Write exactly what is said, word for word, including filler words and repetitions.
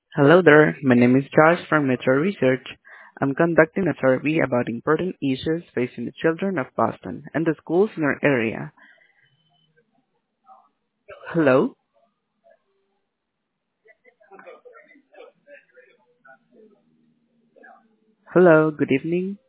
Hello there. My name is Josh from Metro Research. I'm conducting a survey about important issues facing the children of Boston and the schools in our area. Hello? Hello, good evening.